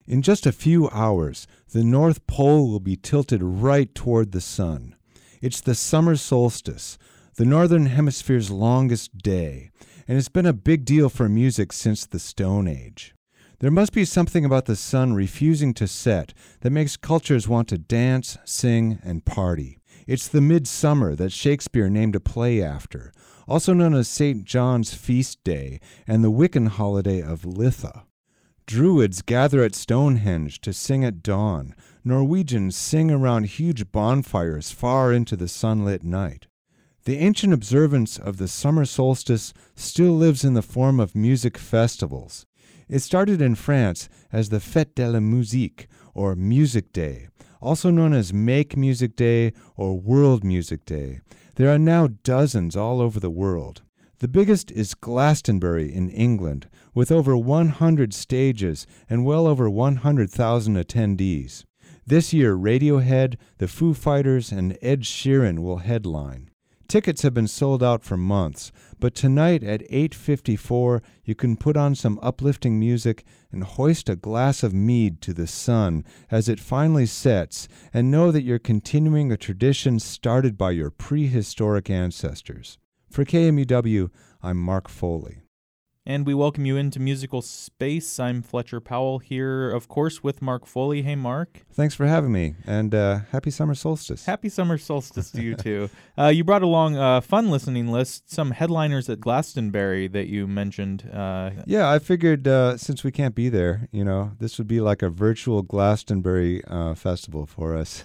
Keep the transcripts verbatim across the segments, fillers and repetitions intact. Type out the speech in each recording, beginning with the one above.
In just a few hours, the North Pole will be tilted right toward the sun. It's the summer solstice, the Northern Hemisphere's longest day, and it's been a big deal for music since the Stone Age. There must be something about the sun refusing to set that makes cultures want to dance, sing, and party. It's the midsummer that Shakespeare named a play after, also known as Saint John's Feast Day and the Wiccan holiday of Litha. Druids gather at Stonehenge to sing at dawn. Norwegians sing around huge bonfires far into the sunlit night. The ancient observance of the summer solstice still lives in the form of music festivals. It started in France as the Fête de la Musique, or Music Day, also known as Make Music Day or World Music Day. There are now dozens all over the world. The biggest is Glastonbury in England, with over one hundred stages and well over one hundred thousand attendees. This year, Radiohead, the Foo Fighters, and Ed Sheeran will headline. Tickets have been sold out for months, but tonight at eight fifty-four, you can put on some uplifting music and hoist a glass of mead to the sun as it finally sets, and know that you're continuing a tradition started by your prehistoric ancestors. For K M U W, I'm Mark Foley. And we welcome you into Musical Space. I'm Fletcher Powell here, of course, with Mark Foley. Hey, Mark. Thanks for having me, and uh, happy summer solstice. Happy summer solstice to you, too. Uh, you brought along a fun listening list, some headliners at Glastonbury that you mentioned. Uh, yeah, I figured uh, since we can't be there, you know, this would be like a virtual Glastonbury uh, festival for us.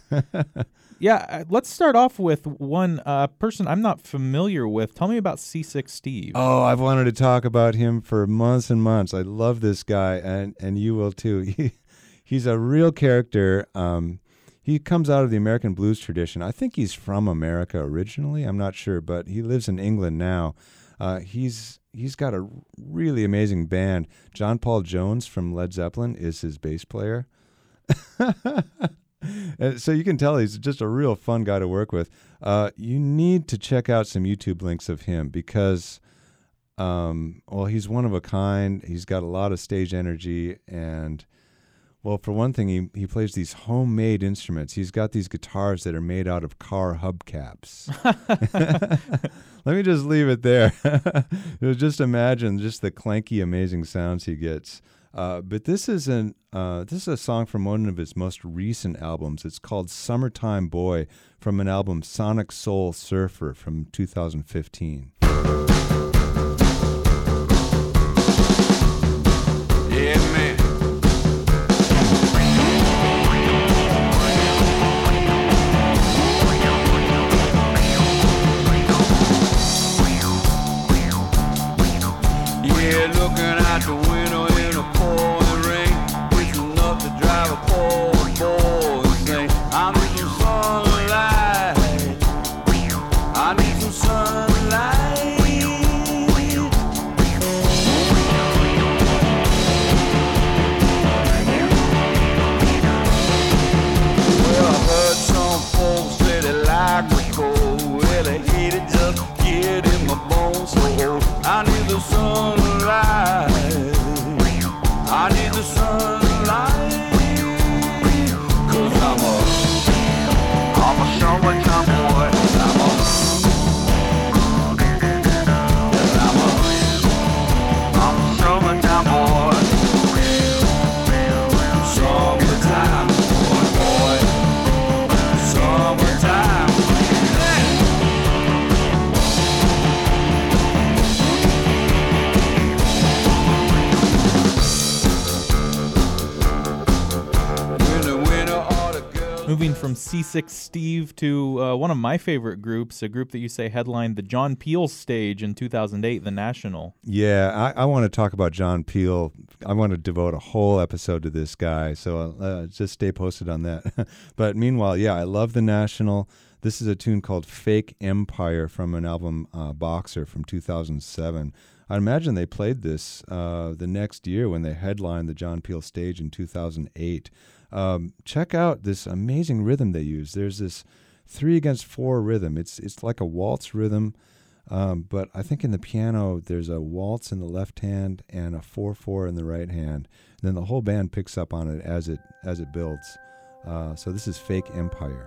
Yeah, let's start off with one uh, person I'm not familiar with. Tell me about Seasick Steve. Oh, I've wanted to talk about him for months and months. I love this guy, and, and you will too. He, he's a real character. Um, he comes out of the American blues tradition. I think he's from America originally. I'm not sure, but he lives in England now. Uh, he's he's got a really amazing band. John Paul Jones from Led Zeppelin is his bass player. And so you can tell he's just a real fun guy to work with. Uh, you need to check out some YouTube links of him because, um, well, he's one of a kind. He's got a lot of stage energy. And, well, for one thing, he, he plays these homemade instruments. He's got these guitars that are made out of car hubcaps. Let me just leave it there. Just imagine just the clanky, amazing sounds he gets. Uh, but this is an uh, this is a song from one of his most recent albums. It's called "Summertime Boy" from an album Sonic Soul Surfer from two thousand fifteen. Yeah, man. Yeah, looking out the window. I need the sunlight. I need the sunlight. Cause I'm a, I'm a summertime boy. I'm a, I'm a, I'm a summertime boy. Summertime boy, boy. Summertime. Moving from Seasick Steve to uh, one of my favorite groups, a group that you say headlined the John Peel stage in two thousand eight, The National. Yeah, I, I want to talk about John Peel. I want to devote a whole episode to this guy, so uh, just stay posted on that. But meanwhile, yeah, I love The National. This is a tune called Fake Empire from an album, uh, Boxer, from two thousand seven. I imagine they played this uh, the next year when they headlined the John Peel stage in two thousand eight. Um, check out this amazing rhythm they use. There's this three against four rhythm. It's it's like a waltz rhythm. Um, but I think in the piano, there's a waltz in the left hand and a four four in the right hand. And then the whole band picks up on it as it as it builds. Uh, so this is Fake Empire.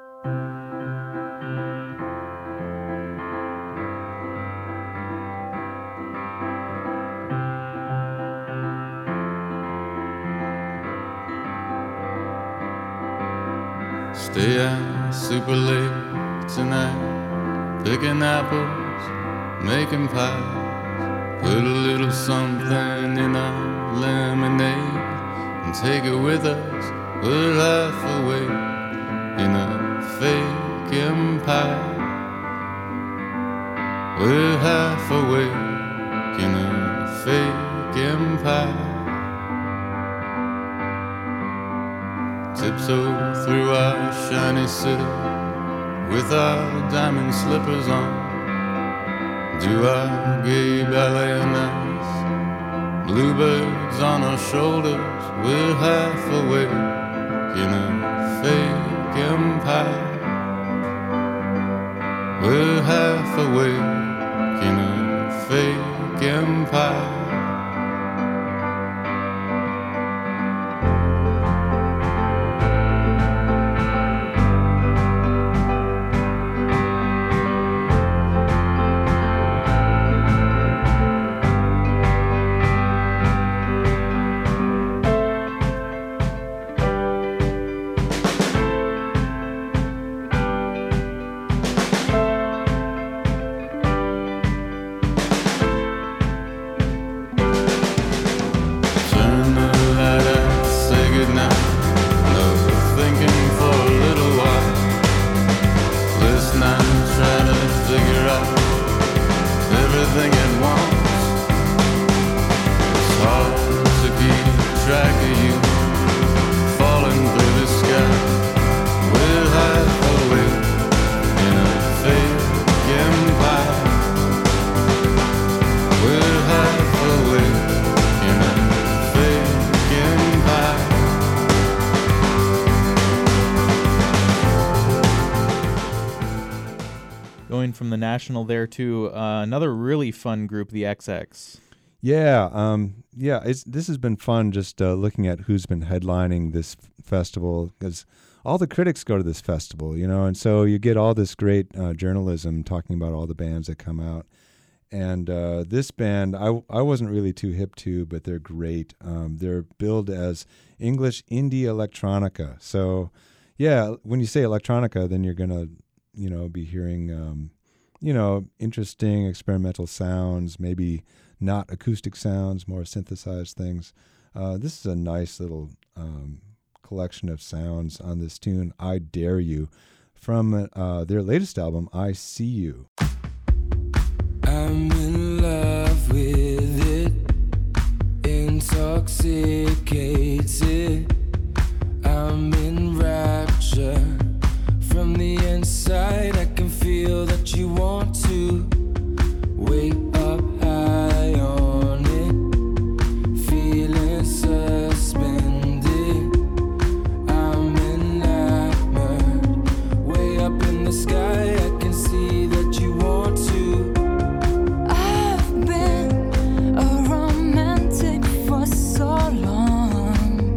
Stay out super late tonight, picking apples, making pies. Put a little something in our lemonade and take it with us. We're half awake in a fake empire. We're half awake in a fake empire. Tiptoe through our shiny city with our diamond slippers on. Do our gay ballet nights, bluebirds on our shoulders. We're half awake in a fake empire. We're half awake in a fake empire. From the National there to uh, another really fun group, the X X. Yeah, um, yeah. It's this has been fun just uh, looking at who's been headlining this f- festival, because all the critics go to this festival, you know, and so you get all this great uh, journalism talking about all the bands that come out. And uh, this band, I I wasn't really too hip to, but they're great. Um, they're billed as English indie electronica. So, yeah, when you say electronica, then you're gonna, you know, be hearing. Um, you know, interesting experimental sounds, maybe not acoustic sounds, more synthesized things. Uh, this is a nice little um, collection of sounds on this tune, I Dare You, from uh, their latest album, I See You. I'm in love with it, intoxicated. I'm in rapture. From the inside, I can feel that you want to wake up high on it, feeling suspended. I'm enamored, way up in the sky, I can see that you want to. I've been a romantic for so long.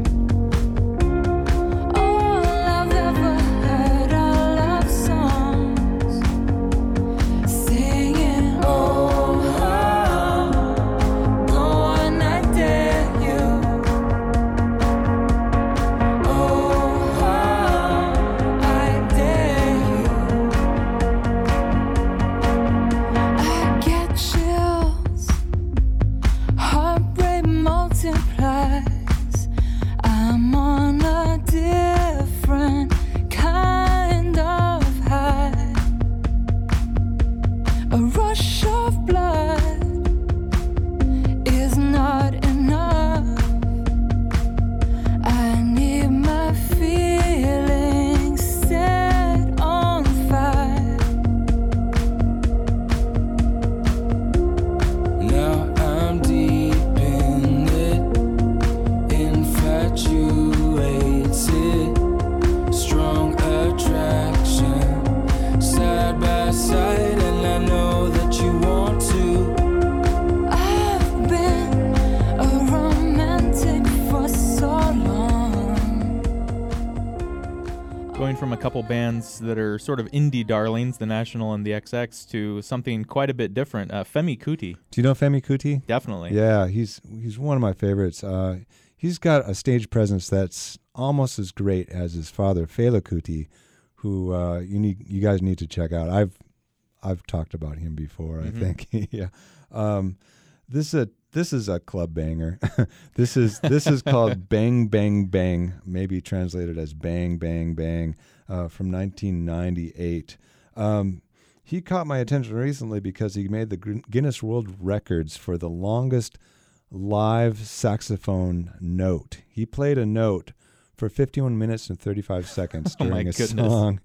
Going from a couple bands that are sort of indie darlings, the National and the X X, to something quite a bit different. Uh, Femi Kuti. Do you know Femi Kuti? Definitely. Yeah, he's he's one of my favorites. Uh, he's got a stage presence that's almost as great as his father, Fela Kuti, who uh, you need you guys need to check out. I've I've talked about him before. Mm-hmm. I think. yeah. Um, this is a this is a club banger. this is this is called Bang Bang Bang, maybe translated as Bang Bang Bang, uh, from nineteen ninety-eight. Um, he caught my attention recently because he made the Guinness World Records for the longest live saxophone note. He played a note for fifty-one minutes and thirty-five seconds Oh my during a goodness. song.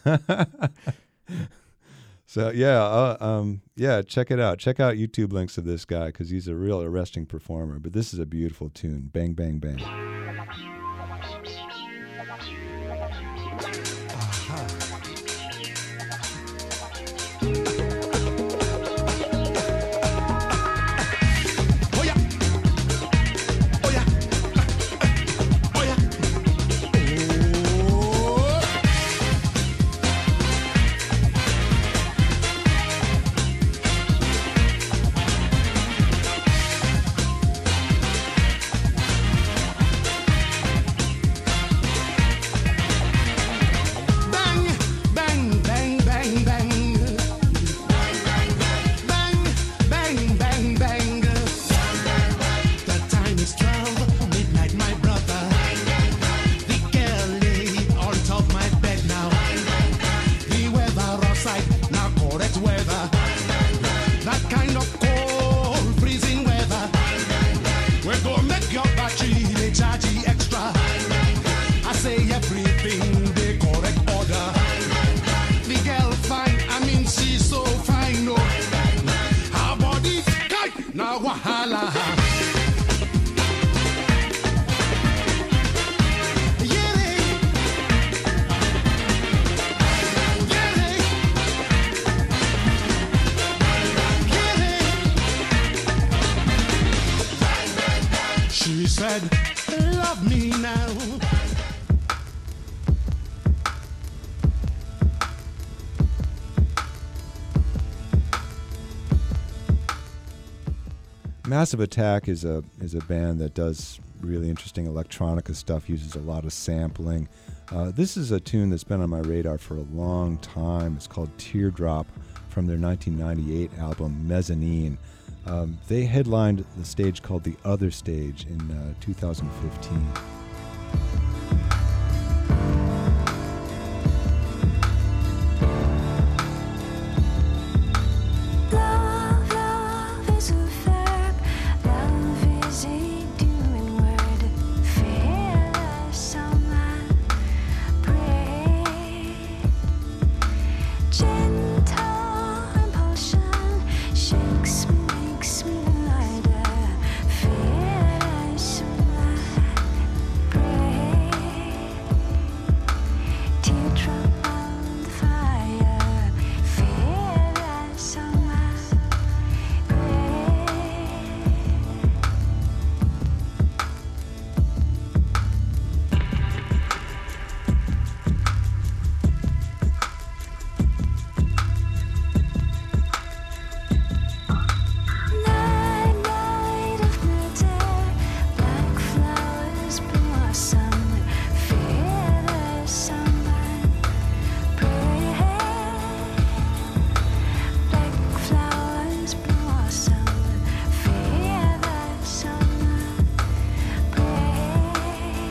So yeah, uh, um, yeah, check it out. Check out YouTube links of this guy because he's a real arresting performer. But this is a beautiful tune. Bang, bang, bang. She said, love me now. Massive Attack is a is a band that does really interesting electronica stuff, uses a lot of sampling. Uh, this is a tune that's been on my radar for a long time. It's called Teardrop from their nineteen ninety-eight album Mezzanine. Um, they headlined the stage called The Other Stage in uh, two thousand fifteen. Love, love is a verb. Love is a doing word. Feel someone pray. Gentle impulsion shakes me, makes me lighter. Feel someone pray. Teardrop on the fire. Feel someone pray. Night, night of murder, black flowers blossom. Feel someone pray. Black flowers blossom. Feel someone pray.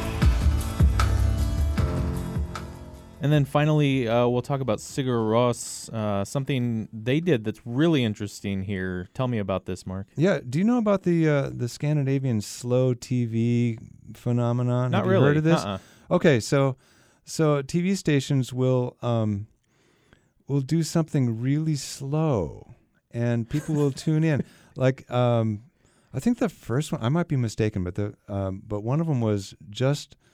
And then finally, uh, we'll talk about Sigur Rós, uh, something they did that's really interesting here. Tell me about this, Mark. Yeah, do you know about the uh, the Scandinavian slow T V phenomenon? Not Have you really. heard of this? Uh-uh. Okay, so so T V stations will um will do something really slow, and people will tune in. Like um, I think the first one, I might be mistaken, but the um, but one of them was just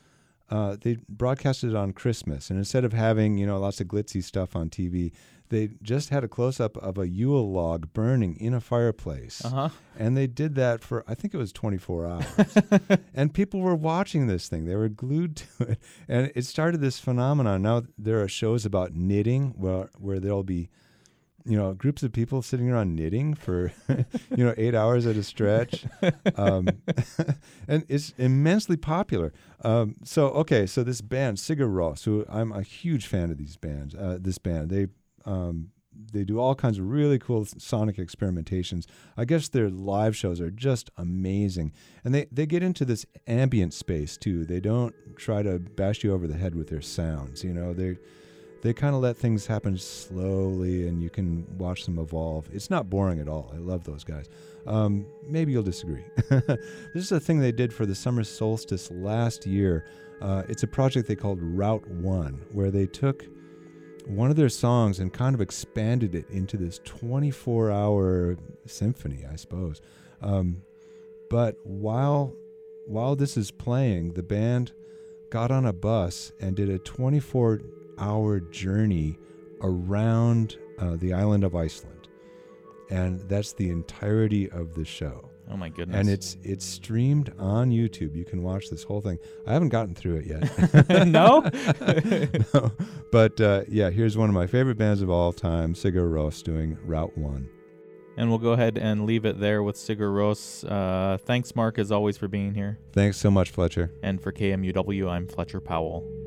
uh, they broadcasted it on Christmas, and instead of having, you know, lots of glitzy stuff on T V, they just had a close-up of a Yule log burning in a fireplace. Uh-huh. And they did that for, I think it was twenty-four hours. And people were watching this thing. They were glued to it. And it started this phenomenon. Now there are shows about knitting where, where there'll be, you know, groups of people sitting around knitting for, you know, eight hours at a stretch. Um, and it's immensely popular. Um, so, okay, so this band, Sigur Rós, who I'm a huge fan of these bands, uh, this band, they um, they do all kinds of really cool sonic experimentations. I guess their live shows are just amazing. And they, they get into this ambient space, too. They don't try to bash you over the head with their sounds, you know, they They kind of let things happen slowly, and you can watch them evolve. It's not boring at all. I love those guys. Um, maybe you'll disagree. This is a thing they did for the summer solstice last year. Uh, it's a project they called Route One, where they took one of their songs and kind of expanded it into this twenty-four hour symphony, I suppose. Um, but while while this is playing, the band got on a bus and did a twenty-four hour journey around uh, the island of Iceland, and that's the entirety of the show. Oh my goodness! And it's it's streamed on YouTube. You can watch this whole thing. I haven't gotten through it yet. No? No. But uh, yeah, here's one of my favorite bands of all time, Sigur Rós, doing Route One. And we'll go ahead and leave it there with Sigur Rós. Uh, thanks, Mark, as always, for being here. Thanks so much, Fletcher. And for K M U W, I'm Fletcher Powell.